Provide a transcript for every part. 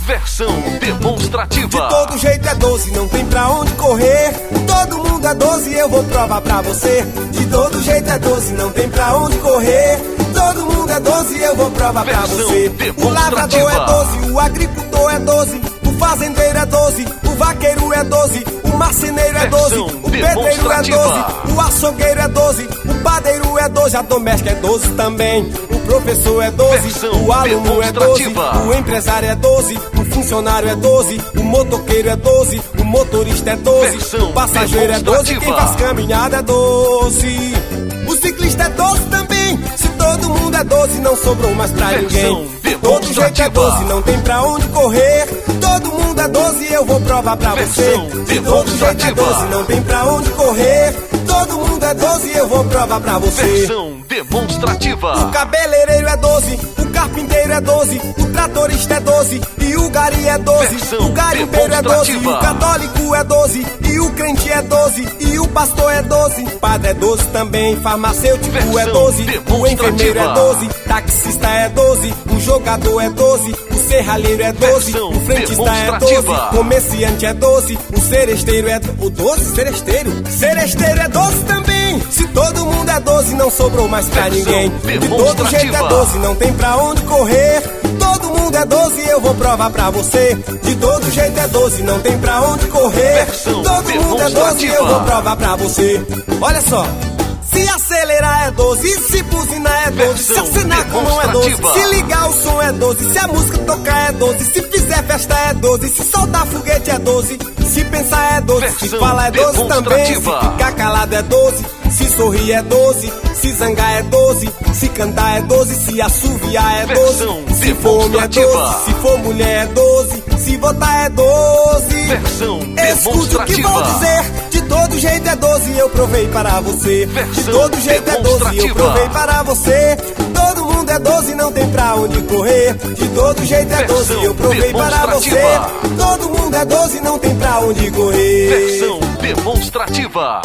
Versão demonstrativa. De todo jeito é 12, não tem pra onde correr. Todo mundo é 12, eu vou provar pra você. De todo jeito é 12, não tem pra onde correr. Todo mundo é 12, eu vou provar pra você. O lavrador é 12, o agricultor é 12, o fazendeiro é 12, o vaqueiro é 12, o marceneiro é 12, o pedreiro é 12, o açougueiro é 12, o padeiro é 12, a doméstica é 12 também. O professor é 12, o aluno é 12, o empresário é 12, o funcionário é 12, o motoqueiro é 12, o motorista é 12, o passageiro é 12, quem faz caminhada é 12. O ciclista é 12 também. Se todo mundo é 12, não sobrou mais pra ninguém. Todo jeito é 12, não tem pra onde correr. Todo mundo é 12, eu vou provar pra você. De todo jeito é 12, não tem pra onde correr. Todo mundo é 12, eu vou provar pra você. Versão demonstrativa. O cabeleireiro é 12, o carpinteiro é 12, o tratorista é 12 e o gari é 12. O garimpeiro é 12, o católico é 12 e o crente é 12 e o pastor é 12. Padre é 12 também, farmacêutico é 12, o enfermeiro é 12, taxista é 12, o jogador é 12, o serralheiro é 12, o frentista é 12, comerciante é 12, o seresteiro é o 12, seresteiro é 12 também. Se todo mundo é 12, não sobrou mais pra ninguém. De todo jeito é 12, não tem pra onde correr. Todo mundo é 12, eu vou provar pra você. De todo jeito é 12, não tem pra onde correr. Todo mundo é 12, eu vou provar pra você. Olha só. Se acelerar é 12, se buzinar é 12, se acenar com mão é 12, se ligar o som é 12, se a música tocar é 12, se fizer festa é 12, se soltar foguete é 12, se pensar é 12, se falar é 12 também, se ficar calado é 12, se sorrir é 12, se zangar é 12, se cantar é 12, se assoviar é 12, se for homem é 12, se for mulher é 12, se votar é 12. Escute o que vou dizer. De todo jeito é 12, eu provei para você. De todo jeito é 12, eu provei para você. Todo mundo é 12, não tem pra onde correr. De todo jeito é 12, eu provei para você. Todo mundo é 12, não tem pra onde correr. Versão demonstrativa.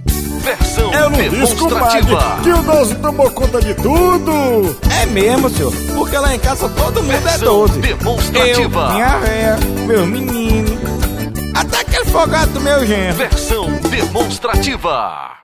Versão eu não disse, compadre, que o 12 tomou conta de tudo. É mesmo, senhor, porque lá em casa todo mundo é 12. Demonstrativa. Eu, minha véia, meus meninos, até aquele folgado do meu genro. Versão demonstrativa.